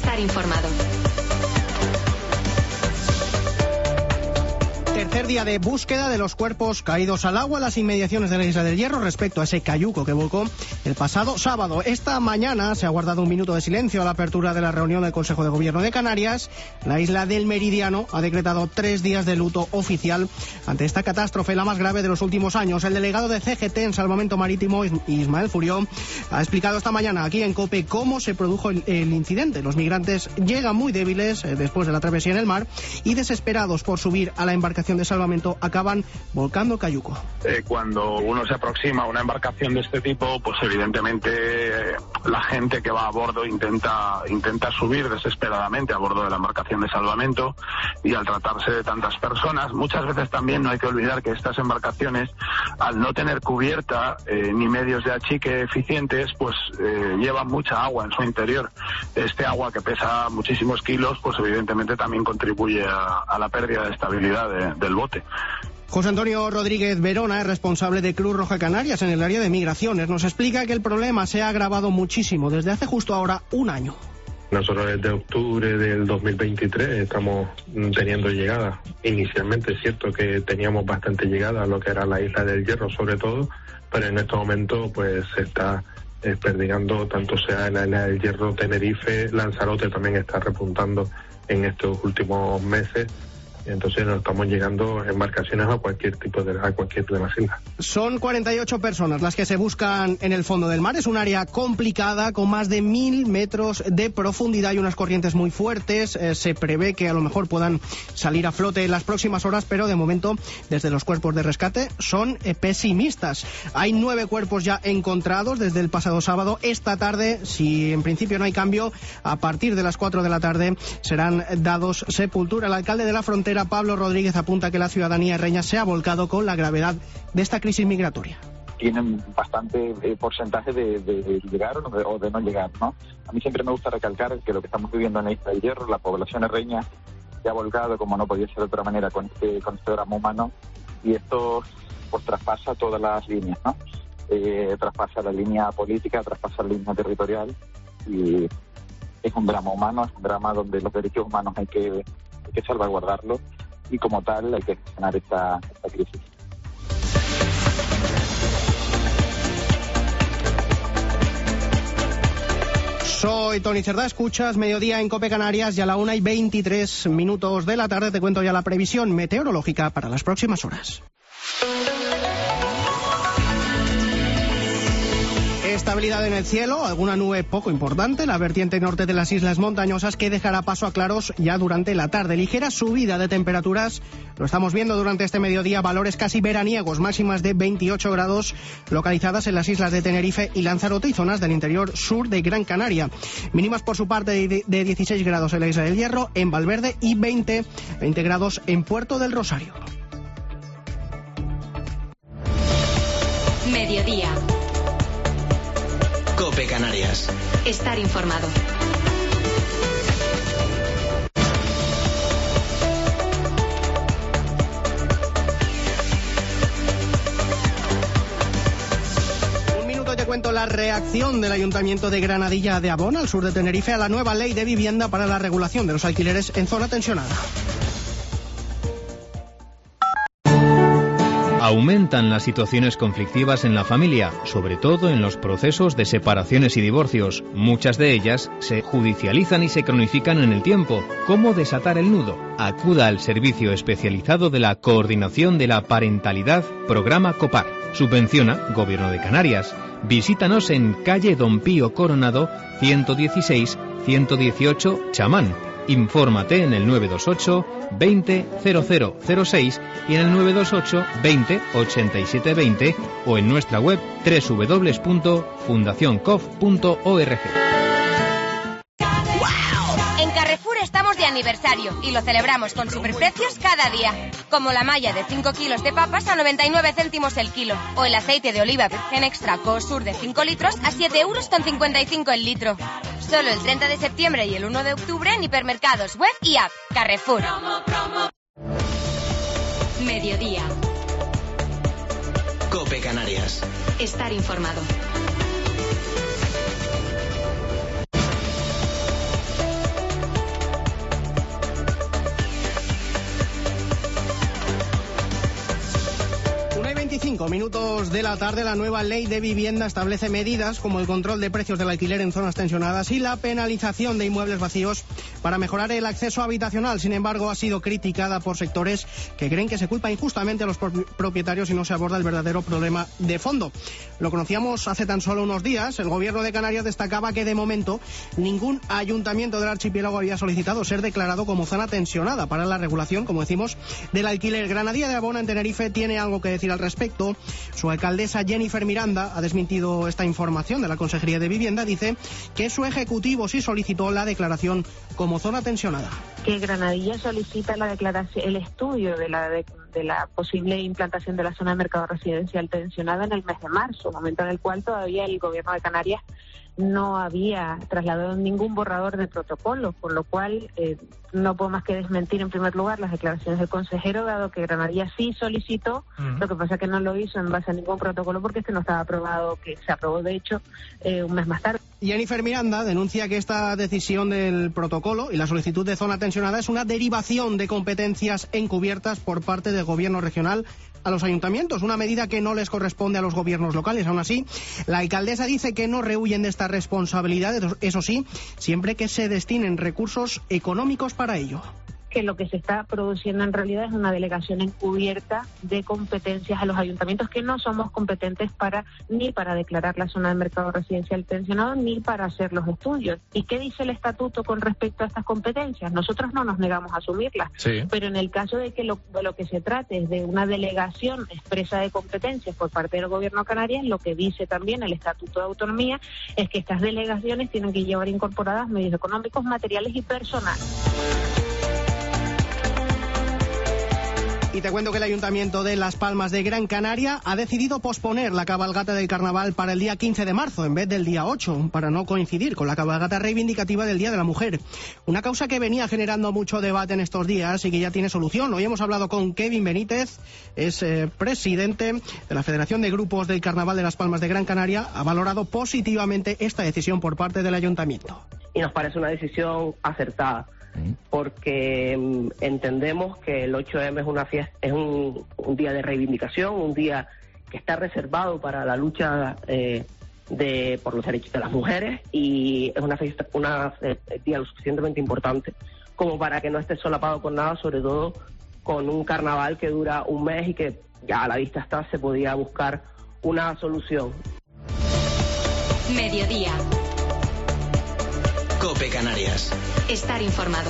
Estar informado. Tercer día de búsqueda de los cuerpos caídos al agua en las inmediaciones de la Isla del Hierro respecto a ese cayuco que volcó el pasado sábado. Esta mañana se ha guardado un minuto de silencio a la apertura de la reunión del Consejo de Gobierno de Canarias. La isla del Meridiano ha decretado 3 días de luto oficial ante esta catástrofe, la más grave de los últimos años. El delegado de CGT en Salvamento Marítimo, Ismael Furió, ha explicado esta mañana aquí en COPE cómo se produjo el incidente. Los migrantes llegan muy débiles después de la travesía en el mar y desesperados por subir a la embarcación de salvamento acaban volcando cayuco. Cuando uno se aproxima a una embarcación de este tipo, pues evidentemente la gente que va a bordo intenta subir desesperadamente a bordo de la embarcación de salvamento, y al tratarse de tantas personas, muchas veces también no hay que olvidar que estas embarcaciones, al no tener cubierta ni medios de achique eficientes, pues llevan mucha agua en su interior. Este agua, que pesa muchísimos kilos, pues evidentemente también contribuye a la pérdida de estabilidad del bote. José Antonio Rodríguez Verona es responsable de Cruz Roja Canarias en el área de migraciones. Nos explica que el problema se ha agravado muchísimo desde hace justo ahora un año. Nosotros desde octubre del 2023 estamos teniendo llegadas. Inicialmente es cierto que teníamos bastante llegada a lo que era la Isla del Hierro sobre todo, pero en estos momentos pues se está desperdigando, tanto sea en la Isla del Hierro, Tenerife, Lanzarote también está repuntando en estos últimos meses. Entonces nos estamos llegando embarcaciones a cualquier de las islas. Son 48 personas las que se buscan en el fondo del mar. Es un área complicada con más de 1.000 metros de profundidad y unas corrientes muy fuertes. Se prevé que a lo mejor puedan salir a flote en las próximas horas, pero de momento desde los cuerpos de rescate son pesimistas. Hay 9 cuerpos ya encontrados desde el pasado sábado. Esta tarde, si en principio no hay cambio, a partir de las 4 de la tarde serán dados sepultura. El alcalde de la Frontera, Pablo Rodríguez, apunta que la ciudadanía herreña se ha volcado con la gravedad de esta crisis migratoria. Tienen bastante porcentaje de llegar o de no llegar, ¿no? A mí siempre me gusta recalcar que lo que estamos viviendo en la Isla del Hierro, la población herreña se ha volcado, como no podía ser de otra manera, con este drama humano, y esto pues traspasa todas las líneas, ¿no? Traspasa la línea política, traspasa la línea territorial, y es un drama humano, es un drama donde los derechos humanos hay que salvaguardarlo, y como tal hay que gestionar esta crisis. Soy Toni Cerdá, escuchas Mediodía en COPE Canarias, y a la 1:23 de la tarde te cuento ya la previsión meteorológica para las próximas horas. Estabilidad en el cielo, alguna nube poco importante, la vertiente norte de las islas montañosas, que dejará paso a claros ya durante la tarde. Ligera subida de temperaturas, lo estamos viendo durante este mediodía, valores casi veraniegos, máximas de 28 grados localizadas en las islas de Tenerife y Lanzarote y zonas del interior sur de Gran Canaria. Mínimas por su parte de 16 grados en la Isla del Hierro, en Valverde, y 20 grados en Puerto del Rosario. Mediodía. COPE Canarias. Estar informado. Un minuto te cuento la reacción del Ayuntamiento de Granadilla de Abón, al sur de Tenerife, a la nueva ley de vivienda para la regulación de los alquileres en zona tensionada. Aumentan las situaciones conflictivas en la familia, sobre todo en los procesos de separaciones y divorcios. Muchas de ellas se judicializan y se cronifican en el tiempo. ¿Cómo desatar el nudo? Acuda al servicio especializado de la Coordinación de la Parentalidad, Programa COPAR. Subvenciona Gobierno de Canarias. Visítanos en calle Don Pío Coronado, 116, 118, Chamán. Infórmate en el 928 20 0006 y en el 928 20 87 20 o en nuestra web www.fundacioncof.org. En Carrefour estamos de aniversario y lo celebramos con superprecios cada día. Como la malla de 5 kilos de papas a 99 céntimos el kilo. O el aceite de oliva virgen extra Cosur de 5 litros a 7,55 € el litro. Solo el 30 de septiembre y el 1 de octubre en hipermercados, web y app. Carrefour. Mediodía. COPE Canarias. Estar informado. 5 minutos de la tarde, la nueva ley de vivienda establece medidas como el control de precios del alquiler en zonas tensionadas y la penalización de inmuebles vacíos para mejorar el acceso habitacional. Sin embargo, ha sido criticada por sectores que creen que se culpa injustamente a los propietarios y no se aborda el verdadero problema de fondo. Lo conocíamos hace tan solo unos días. El gobierno de Canarias destacaba que de momento ningún ayuntamiento del archipiélago había solicitado ser declarado como zona tensionada para la regulación, como decimos, del alquiler. Granadilla de Abona, en Tenerife, tiene algo que decir al respecto. Su alcaldesa Jennifer Miranda ha desmentido esta información de la Consejería de Vivienda. Dice que su ejecutivo sí solicitó la declaración como zona tensionada. Que Granadilla solicita la declaración, el estudio de la posible implantación de la zona de mercado residencial tensionada en el mes de marzo, momento en el cual todavía el gobierno de Canarias no había trasladado ningún borrador de protocolo, con lo cual no puedo más que desmentir en primer lugar las declaraciones del consejero, dado que Granadilla sí solicitó, lo que pasa que no lo hizo en base a ningún protocolo porque no estaba aprobado, que se aprobó de hecho un mes más tarde. Jennifer Miranda denuncia que esta decisión del protocolo y la solicitud de zona tensionada es una derivación de competencias encubiertas por parte del gobierno regional a los ayuntamientos, una medida que no les corresponde a los gobiernos locales. Aún así, la alcaldesa dice que no rehuyen de esta responsabilidad, eso sí, siempre que se destinen recursos económicos para ello. Que lo que se está produciendo en realidad es una delegación encubierta de competencias a los ayuntamientos, que no somos competentes ni para declarar la zona de mercado residencial tensionado ni para hacer los estudios. ¿Y qué dice el estatuto con respecto a estas competencias? Nosotros no nos negamos a asumirlas, pero en el caso de que lo que se trate es de una delegación expresa de competencias por parte del gobierno de Canarias, lo que dice también el estatuto de autonomía es que estas delegaciones tienen que llevar incorporadas medios económicos, materiales y personales. Y te cuento que el Ayuntamiento de Las Palmas de Gran Canaria ha decidido posponer la cabalgata del carnaval para el día 15 de marzo en vez del día 8, para no coincidir con la cabalgata reivindicativa del Día de la Mujer. Una causa que venía generando mucho debate en estos días y que ya tiene solución. Hoy hemos hablado con Kevin Benítez, es presidente de la Federación de Grupos del Carnaval de Las Palmas de Gran Canaria. Ha valorado positivamente esta decisión por parte del Ayuntamiento. Y nos parece una decisión acertada, porque entendemos que el 8M es una fiesta, es un día de reivindicación, un día que está reservado para la lucha por los derechos de las mujeres, y es una fiesta, día lo suficientemente importante como para que no esté solapado con nada, sobre todo con un carnaval que dura un mes y que ya a la vista está, se podía buscar una solución. Mediodía. COPE Canarias. Estar informado.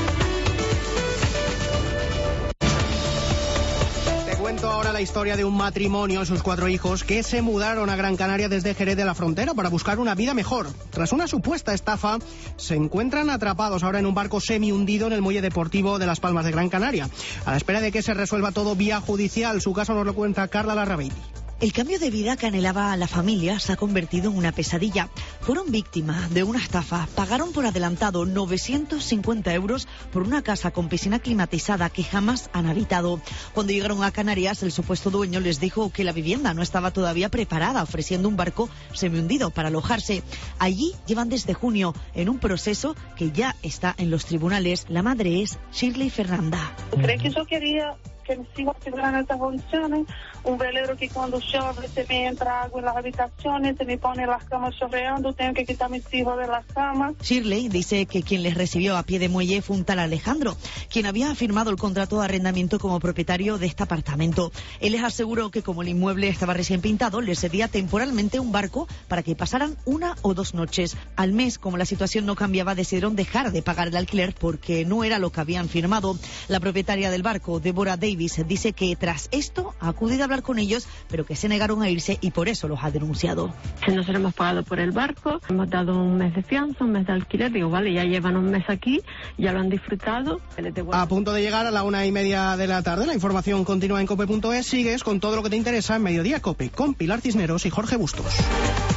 Te cuento ahora la historia de un matrimonio y sus 4 hijos que se mudaron a Gran Canaria desde Jerez de la Frontera para buscar una vida mejor. Tras una supuesta estafa, se encuentran atrapados ahora en un barco semi-hundido en el muelle deportivo de Las Palmas de Gran Canaria, a la espera de que se resuelva todo vía judicial. Su caso nos lo cuenta Carla Larrabeiti. El cambio de vida que anhelaba la familia se ha convertido en una pesadilla. Fueron víctimas de una estafa. Pagaron por adelantado 950 euros por una casa con piscina climatizada que jamás han habitado. Cuando llegaron a Canarias, el supuesto dueño les dijo que la vivienda no estaba todavía preparada, ofreciendo un barco semihundido para alojarse. Allí llevan desde junio, en un proceso que ya está en los tribunales. La madre es Shirley Fernanda. ¿Crees que yo quería que me siga asegurando estas condiciones? Un velero que cuando llueve se me entra agua en las habitaciones, se me pone las camas chorreando, tengo que quitar a mis hijos de las camas. Shirley dice que quien les recibió a pie de muelle fue un tal Alejandro, quien había firmado el contrato de arrendamiento como propietario de este apartamento. Él les aseguró que como el inmueble estaba recién pintado, les cedía temporalmente un barco para que pasaran 1 o 2 noches. Al mes, como la situación no cambiaba, decidieron dejar de pagar el alquiler porque no era lo que habían firmado. La propietaria del barco, Deborah Davis, dice que tras esto ha acudido a hablar con ellos, pero que se negaron a irse y por eso los ha denunciado. Si nosotros hemos pagado por el barco, hemos dado un mes de fianza, un mes de alquiler, digo, vale, ya llevan un mes aquí, ya lo han disfrutado. A punto de llegar a la 1:30 de la tarde, la información continúa en cope.es. Sigues con todo lo que te interesa en Mediodía Cope, con Pilar Cisneros y Jorge Bustos.